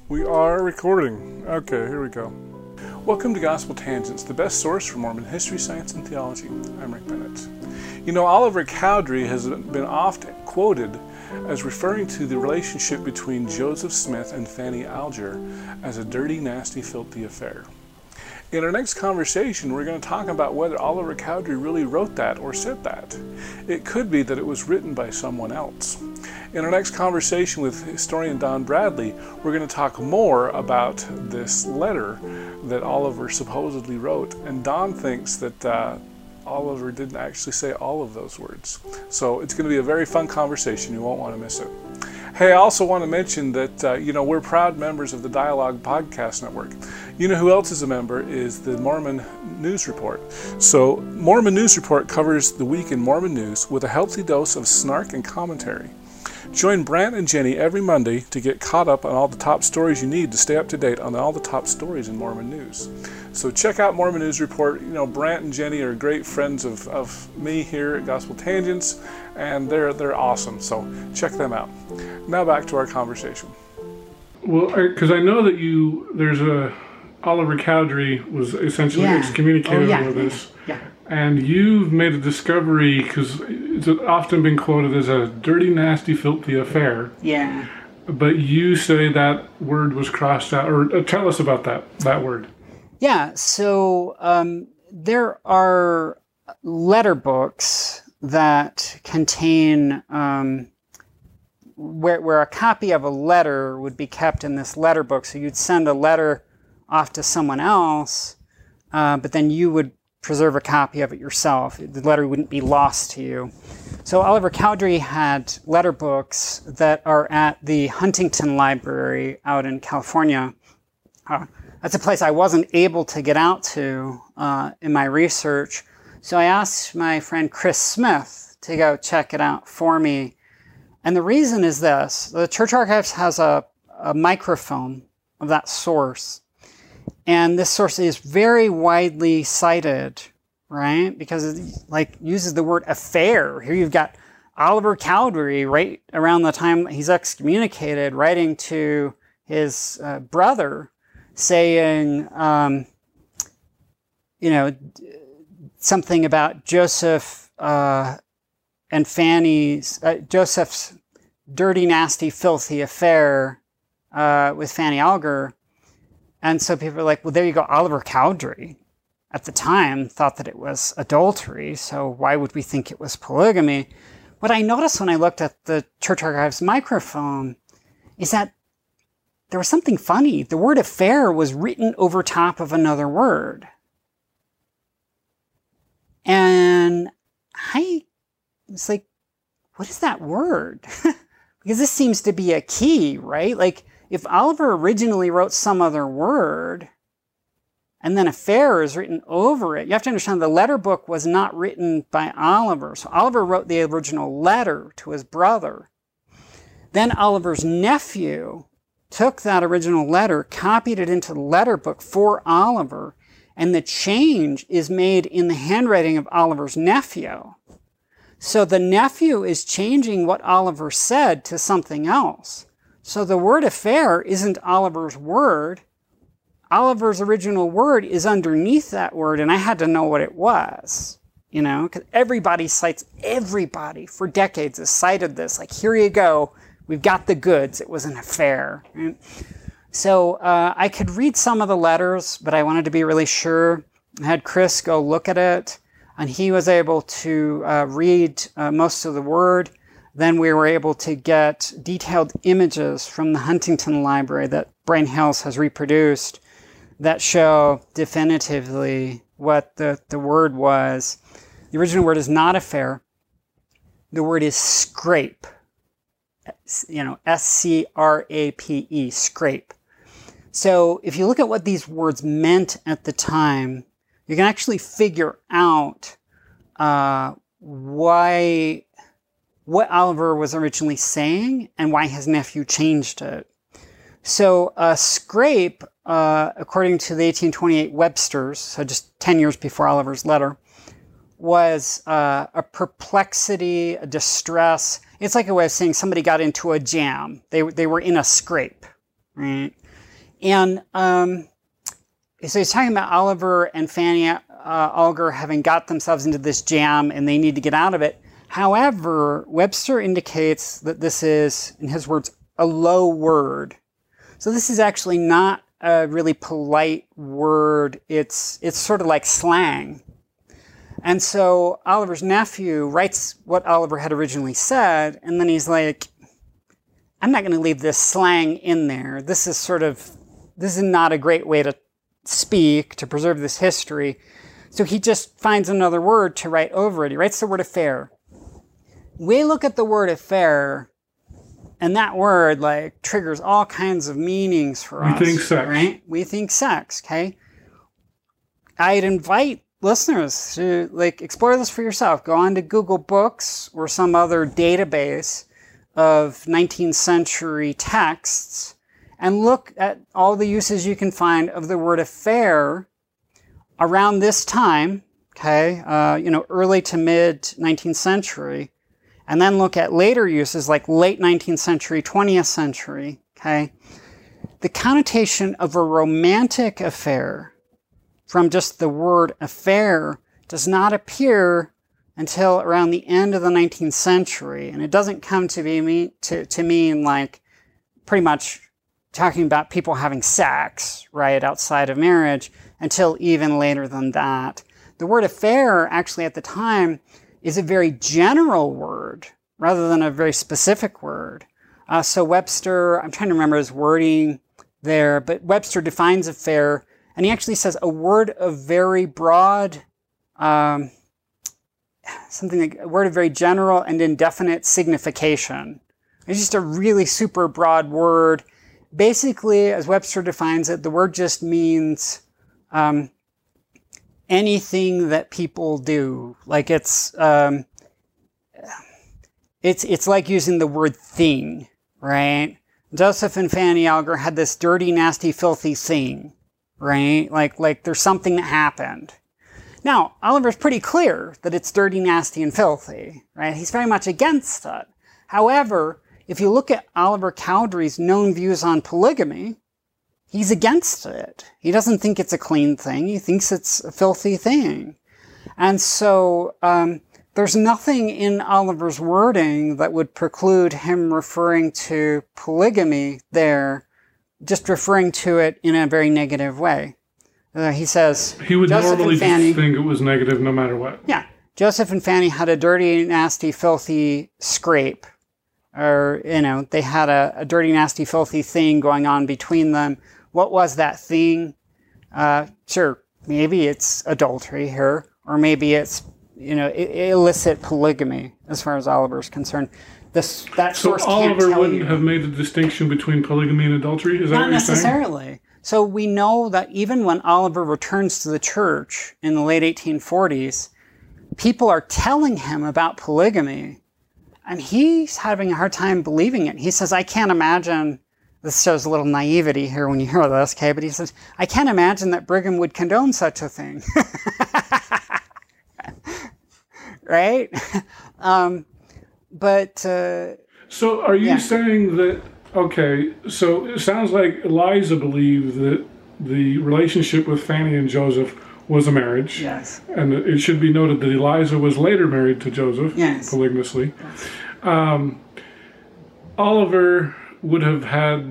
We are recording. Okay, here we go. Welcome to Gospel Tangents, the best source for Mormon history, science, and theology. I'm Rick Bennett. You know, Oliver Cowdery has been often quoted as referring to the relationship between Joseph Smith and Fanny Alger as a dirty, nasty, filthy affair. In our next conversation, we're going to talk about whether Oliver Cowdery really wrote that or said that. It could be that it was written by someone else. In our next conversation with historian Don Bradley, we're going to talk more about this letter that Oliver supposedly wrote. And Don thinks that Oliver didn't actually say all of those words. So it's going to be a very fun conversation. You won't want to miss it. Hey, I also want to mention that, we're proud members of the Dialogue Podcast Network. You know who else is a member is the Mormon News Report. So Mormon News Report covers the week in Mormon news with a healthy dose of snark and commentary. Join Brant and Jenny every Monday to get caught up on all the top stories you need to stay up to date on all the top stories in Mormon news. So check out Mormon News Report. You know, Brant and Jenny are great friends of me here at Gospel Tangents, and they're awesome. So check them out. Now back to our conversation. Well, because I know that Oliver Cowdery was essentially excommunicated over this. Yeah. And you've made a discovery, because it's often been quoted as a dirty, nasty, filthy affair. Yeah. But you say that word was crossed out, or tell us about that word. Yeah, so there are letter books that contain, where a copy of a letter would be kept in this letter book. So you'd send a letter off to someone else, but then you would preserve a copy of it yourself. The letter wouldn't be lost to you. So Oliver Cowdery had letter books that are at the Huntington Library out in California. That's a place I wasn't able to get out to in my research. So I asked my friend Chris Smith to go check it out for me. And the reason is this: the Church Archives has a microfilm of that source. And this source is very widely cited, right? Because it uses the word affair. Here you've got Oliver Cowdery right around the time he's excommunicated, writing to his brother, saying, something about Joseph's dirty, nasty, filthy affair with Fanny Alger. And so people are like, well, there you go. Oliver Cowdery at the time thought that it was adultery, so why would we think it was polygamy? What I noticed when I looked at the Church Archives microfilm is that there was something funny. The word affair was written over top of another word. And I was like, what is that word? Because this seems to be a key, right? Like, if Oliver originally wrote some other word, and then affair is written over it, you have to understand the letter book was not written by Oliver. So Oliver wrote the original letter to his brother. Then Oliver's nephew took that original letter, copied it into the letter book for Oliver, and the change is made in the handwriting of Oliver's nephew. So the nephew is changing what Oliver said to something else. So the word affair isn't Oliver's word. Oliver's original word is underneath that word, and I had to know what it was, because everybody for decades has cited this. Like, here you go, we've got the goods, it was an affair. Right? So I could read some of the letters, but I wanted to be really sure. I had Chris go look at it, and he was able to read most of the word. Then we were able to get detailed images from the Huntington Library that Brian Hales has reproduced that show definitively what the word was. The original word is not affair. The word is scrape. S-C-R-A-P-E, scrape. So if you look at what these words meant at the time, you can actually figure out what Oliver was originally saying and why his nephew changed it. So scrape, according to the 1828 Webster's, so just 10 years before Oliver's letter, was a perplexity, a distress. It's like a way of saying somebody got into a jam. They were in a scrape, right? And so he's talking about Oliver and Fanny Alger having got themselves into this jam and they need to get out of it. However, Webster indicates that this is, in his words, a low word. So this is actually not a really polite word. It's sort of like slang. And so Oliver's nephew writes what Oliver had originally said, and then he's like, I'm not going to leave this slang in there. This is not a great way to speak, to preserve this history. So he just finds another word to write over it. He writes the word affair. We look at the word affair, and that word like triggers all kinds of meanings for us. We think sex. Right? We think sex, okay? I'd invite listeners to like explore this for yourself. Go on to Google Books or some other database of 19th century texts and look at all the uses you can find of the word affair around this time, okay, early to mid 19th century, and then look at later uses like late 19th century, 20th century, okay. The connotation of a romantic affair from just the word affair does not appear until around the end of the 19th century, and it doesn't come to mean like pretty much talking about people having sex, right, outside of marriage, until even later than that. The word affair, actually at the time, is a very general word rather than a very specific word. So Webster, I'm trying to remember his wording there, but Webster defines affair, and he actually says a word of very broad, a word of very general and indefinite signification. It's just a really super broad word. Basically, as Webster defines it, the word just means anything that people do. Like it's like using the word thing, right? Joseph and Fanny Alger had this dirty, nasty, filthy thing, right? Like there's something that happened. Now, Oliver's pretty clear that it's dirty, nasty, and filthy, right? He's very much against it. However, if you look at Oliver Cowdery's known views on polygamy, he's against it. He doesn't think it's a clean thing. He thinks it's a filthy thing. And so there's nothing in Oliver's wording that would preclude him referring to polygamy there, just referring to it in a very negative way. He says, he would Joseph normally and Fanny, think it was negative no matter what. Yeah. Joseph and Fanny had a dirty, nasty, filthy scrape. Or, they had a dirty, nasty, filthy thing going on between them. What was that thing? Sure, maybe it's adultery here, or maybe it's, illicit polygamy, as far as Oliver's concerned. So Oliver wouldn't have made the distinction between polygamy and adultery? Is that what you're saying? Not necessarily. So we know that even when Oliver returns to the church in the late 1840s, people are telling him about polygamy, and he's having a hard time believing it. He says, I can't imagine, this shows a little naivety here when you hear this, okay, but he says, I can't imagine that Brigham would condone such a thing. Right? So are you saying that, okay, so it sounds like Eliza believed that the relationship with Fanny and Joseph was a marriage. Yes. And it should be noted that Eliza was later married to Joseph, yes, polygamously. Yes. Oliver would have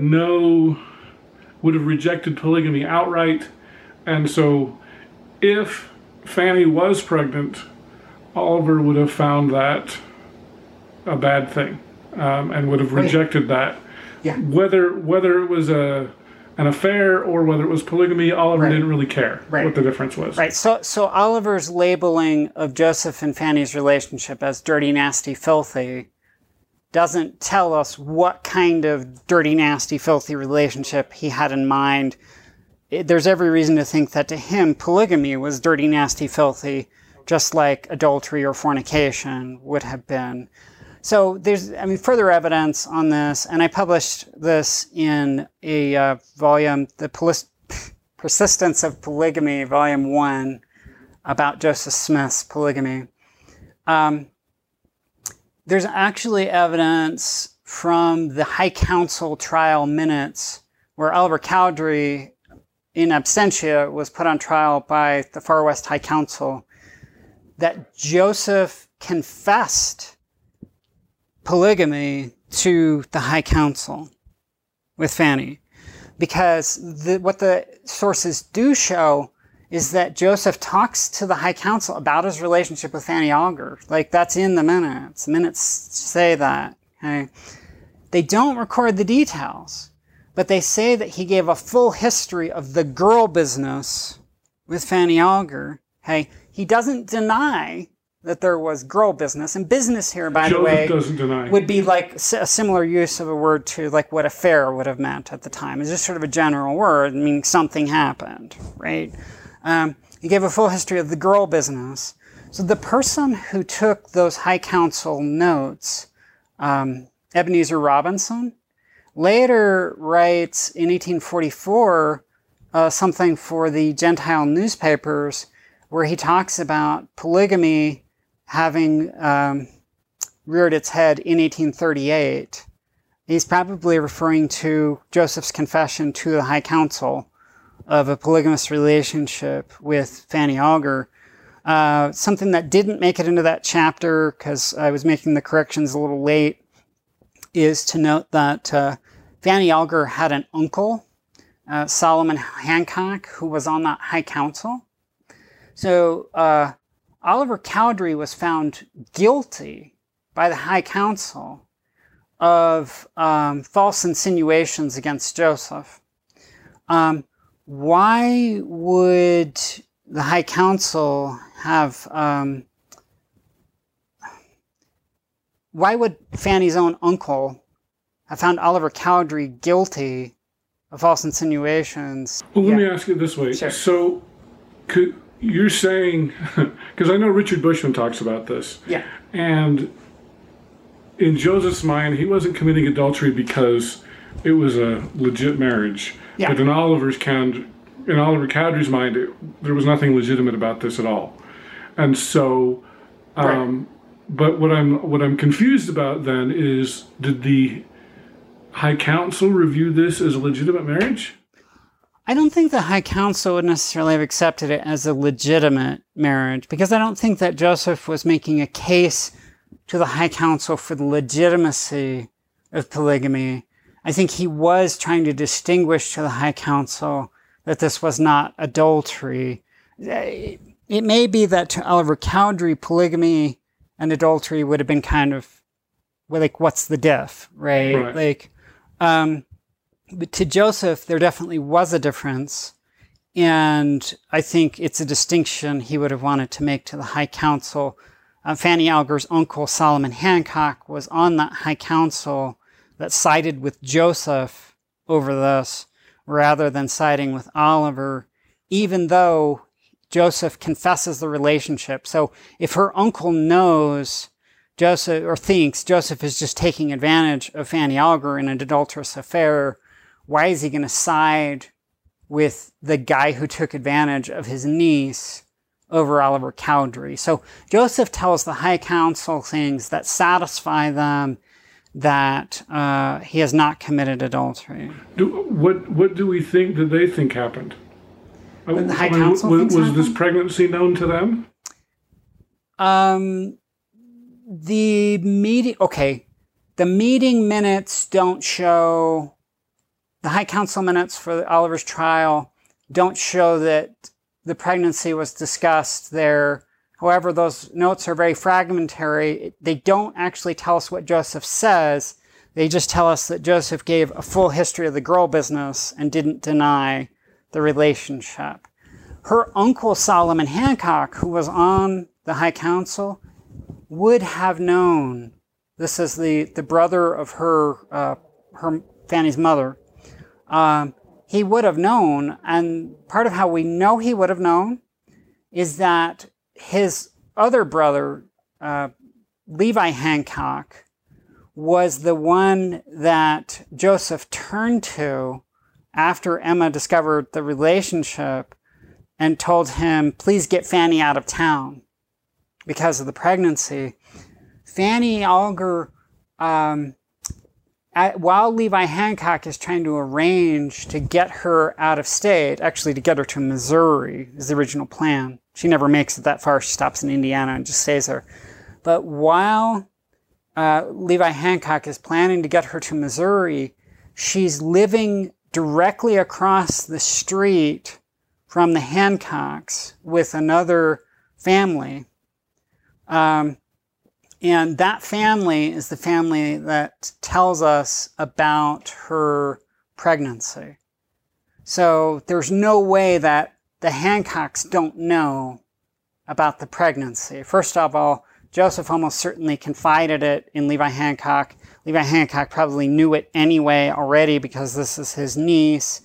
rejected polygamy outright, and so if Fanny was pregnant, Oliver would have found that a bad thing, and would have rejected that. Yeah. Whether it was an affair or whether it was polygamy, Oliver didn't really care what the difference was. Right. So Oliver's labeling of Joseph and Fanny's relationship as dirty, nasty, filthy doesn't tell us what kind of dirty, nasty, filthy relationship he had in mind. There's every reason to think that to him, polygamy was dirty, nasty, filthy, just like adultery or fornication would have been. So there's, further evidence on this, and I published this in a volume, The Persistence of Polygamy, Volume 1, about Joseph Smith's polygamy. There's actually evidence from the High Council trial minutes where Oliver Cowdery, in absentia, was put on trial by the Far West High Council, that Joseph confessed polygamy to the High Council with Fanny. Because what the sources do show is that Joseph talks to the High Council about his relationship with Fanny Alger. Like, that's in the minutes. The minutes say that. Okay? They don't record the details, but they say that he gave a full history of the girl business with Fanny Alger. Okay? He doesn't deny that there was girl business. And business here, by the way, would be like a similar use of a word to like what affair would have meant at the time. It's just sort of a general word, meaning something happened, right? He gave a full history of the girl business. So the person who took those High Council notes, Ebenezer Robinson, later writes in 1844 something for the Gentile newspapers where he talks about polygamy having reared its head in 1838. He's probably referring to Joseph's confession to the High Council of a polygamous relationship with Fanny Alger. Something that didn't make it into that chapter because I was making the corrections a little late is to note that Fanny Alger had an uncle, Solomon Hancock, who was on that High Council. So Oliver Cowdery was found guilty by the High Council of false insinuations against Joseph. Why would the High Council have... why would Fanny's own uncle have found Oliver Cowdery guilty of false insinuations? Well, let me ask it this way. Sure. So, you're saying, because I know Richard Bushman talks about this, Yeah. and in Joseph's mind, he wasn't committing adultery because it was a legit marriage. Yeah. But in Oliver Cowdery's mind, there was nothing legitimate about this at all. And so, Right. but what I'm confused about then is, did the High Council review this as a legitimate marriage? I don't think the High Council would necessarily have accepted it as a legitimate marriage, because I don't think that Joseph was making a case to the High Council for the legitimacy of polygamy. I think he was trying to distinguish to the High Council that this was not adultery. It may be that to Oliver Cowdery, polygamy and adultery would have been kind of, well, like, what's the diff, right? Right. Like, but to Joseph, there definitely was a difference. And I think it's a distinction he would have wanted to make to the High Council. Fanny Alger's uncle, Solomon Hancock, was on that High Council that sided with Joseph over this, rather than siding with Oliver, even though Joseph confesses the relationship. So if her uncle knows Joseph, or thinks Joseph is just taking advantage of Fanny Alger in an adulterous affair, why is he going to side with the guy who took advantage of his niece over Oliver Cowdery? So Joseph tells the High Council things that satisfy them that he has not committed adultery. What do we think that they think happened? The High Council thinks was happened? this pregnancy known to them? The meeting minutes don't show, the High Council minutes for Oliver's trial don't show that the pregnancy was discussed there. However, those notes are very fragmentary. They don't actually tell us what Joseph says. They just tell us that Joseph gave a full history of the girl business and didn't deny the relationship. Her uncle, Solomon Hancock, who was on the High Council, would have known. This is the brother of her Fanny's mother. He would have known, and part of how we know he would have known is that his other brother, Levi Hancock, was the one that Joseph turned to after Emma discovered the relationship and told him, please get Fanny out of town because of the pregnancy. Fanny Alger while Levi Hancock is trying to arrange to get her out of state, actually to get her to Missouri is the original plan. She never makes it that far. She stops in Indiana and just stays there. But while Levi Hancock is planning to get her to Missouri, she's living directly across the street from the Hancocks with another family. And that family is the family that tells us about her pregnancy. So there's no way that the Hancocks don't know about the pregnancy. First of all, Joseph almost certainly confided it in Levi Hancock. Levi Hancock probably knew it anyway already because this is his niece.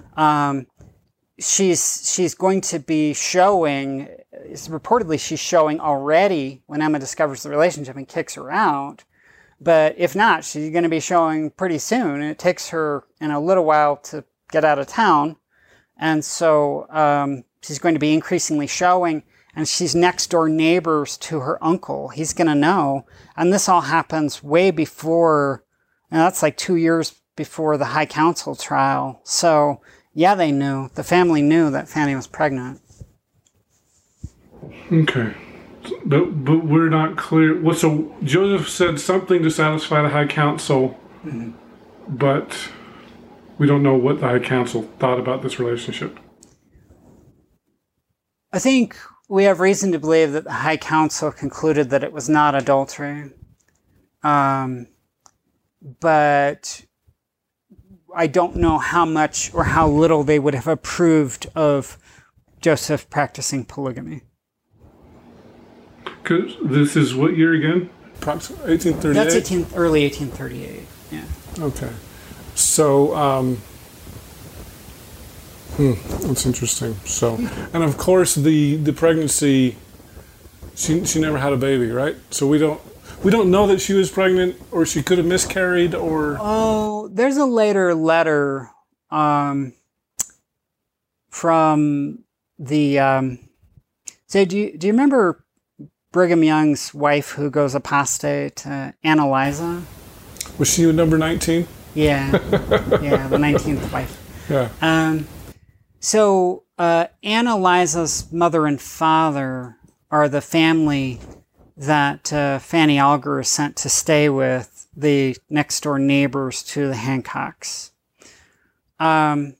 She's going to be showing, reportedly she's showing already when Emma discovers the relationship and kicks her out. But if not, she's going to be showing pretty soon. It takes her in a little while to get out of town. And so she's going to be increasingly showing, and she's next door neighbors to her uncle. He's going to know. And this all happens way before, and that's like 2 years before the High Council trial. So yeah, they knew. The family knew that Fanny was pregnant. Okay. But we're not clear. Well, so Joseph said something to satisfy the High Council, but we don't know what the High Council thought about this relationship. I think we have reason to believe that the High Council concluded that it was not adultery. But I don't know how much or how little they would have approved of Joseph practicing polygamy. Because this is what year again? Approximately 1838? That's early 1838, yeah. Okay. So, that's interesting. So, and of course the pregnancy, she never had a baby, right? So we don't know that she was pregnant, or she could have miscarried, or... Oh, there's a later letter from the... so do you remember Brigham Young's wife who goes apostate, Annalisa? Was she number 19? Yeah. Yeah, the 19th wife. Yeah. So Annalisa's mother and father are the family that Fanny Alger is sent to stay with, the next door neighbors to the Hancocks. When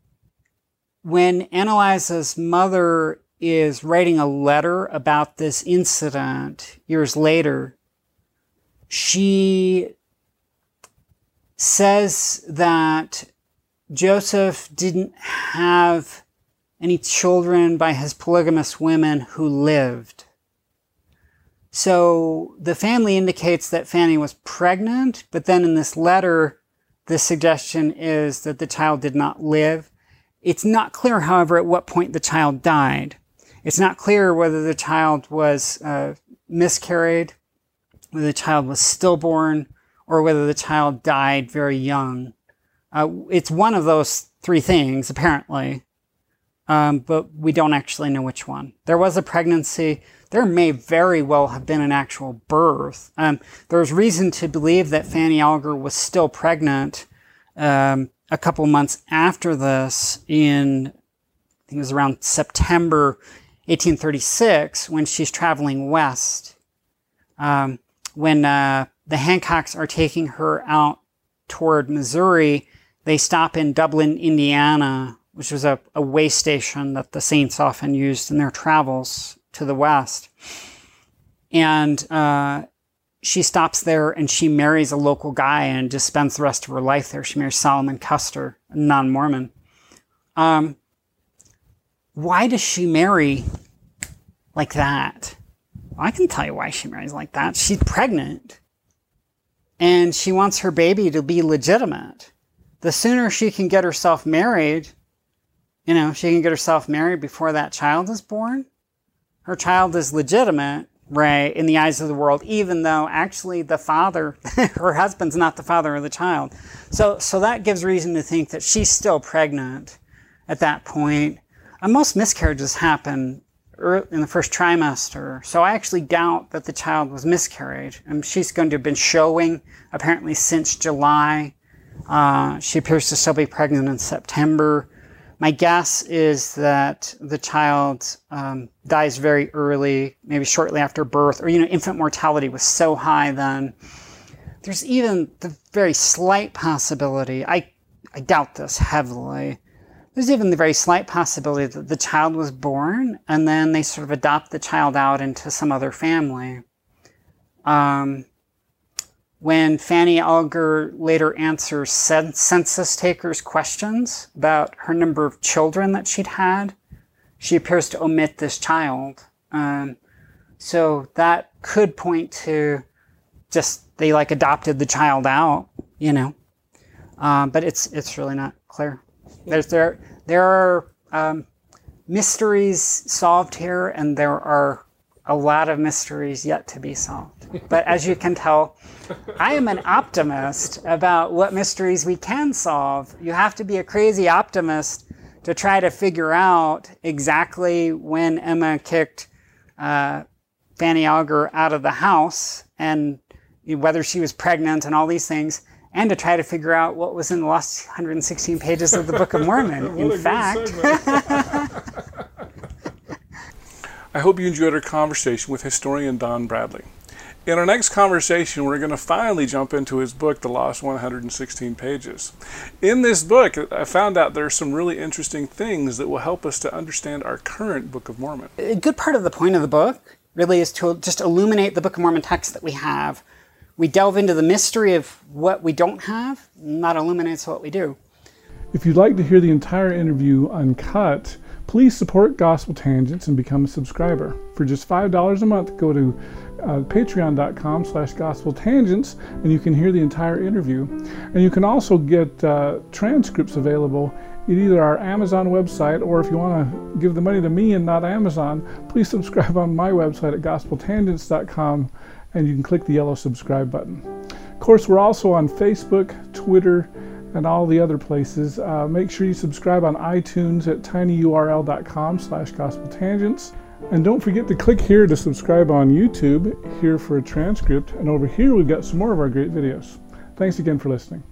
Annalisa's mother is writing a letter about this incident years later, she says that Joseph didn't have any children by his polygamous women who lived. So the family indicates that Fanny was pregnant, but then in this letter, the suggestion is that the child did not live. It's not clear, however, at what point the child died. It's not clear whether the child was miscarried, whether the child was stillborn, or whether the child died very young. It's one of those three things, apparently, but we don't actually know which one. There was a pregnancy. There may very well have been an actual birth. There's reason to believe that Fanny Alger was still pregnant a couple months after this in, I think it was around September 1836, when she's traveling west. When the Hancocks are taking her out toward Missouri, they stop in Dublin, Indiana, which was a way station that the Saints often used in their travels to the west. And she stops there and she marries a local guy and just spends the rest of her life there. She marries Solomon Custer, a non-Mormon. Why does she marry like that? Well, I can tell you why she marries like that. She's pregnant. And she wants her baby to be legitimate. The sooner she can get herself married, she can get herself married before that child is born, her child is legitimate, right, in the eyes of the world, even though actually the father, her husband's not the father of the child. So that gives reason to think that she's still pregnant at that point. And most miscarriages happen in the first trimester. So I actually doubt that the child was miscarried. And she's going to have been showing apparently since July. She appears to still be pregnant in September. My guess is that the child dies very early, maybe shortly after birth, or, infant mortality was so high then. There's even the very slight possibility, I doubt this heavily, there's even the very slight possibility that the child was born and then they sort of adopt the child out into some other family. When Fanny Alger later answers census takers' questions about her number of children that she'd had, she appears to omit this child. So that could point to just they adopted the child out, but it's really not clear. There are mysteries solved here, and there are a lot of mysteries yet to be solved. But as you can tell, I am an optimist about what mysteries we can solve. You have to be a crazy optimist to try to figure out exactly when Emma kicked Fanny Alger out of the house and whether she was pregnant and all these things, and to try to figure out what was in the last 116 pages of the Book of Mormon. In fact, I hope you enjoyed our conversation with historian Don Bradley. In our next conversation, we're going to finally jump into his book, The Lost 116 Pages. In this book, I found out there are some really interesting things that will help us to understand our current Book of Mormon. A good part of the point of the book really is to just illuminate the Book of Mormon text that we have. We delve into the mystery of what we don't have, not illuminates what we do. If you'd like to hear the entire interview uncut, please support Gospel Tangents and become a subscriber. For just $5 a month, go to patreon.com/gospeltangents and you can hear the entire interview. And you can also get transcripts available at either our Amazon website, or if you want to give the money to me and not Amazon, please subscribe on my website at gospeltangents.com, and you can click the yellow subscribe button. Of course, we're also on Facebook, Twitter, and all the other places. Make sure you subscribe on iTunes at tinyurl.com/gospeltangents. And don't forget to click here to subscribe on YouTube, here for a transcript, and over here we've got some more of our great videos. Thanks again for listening.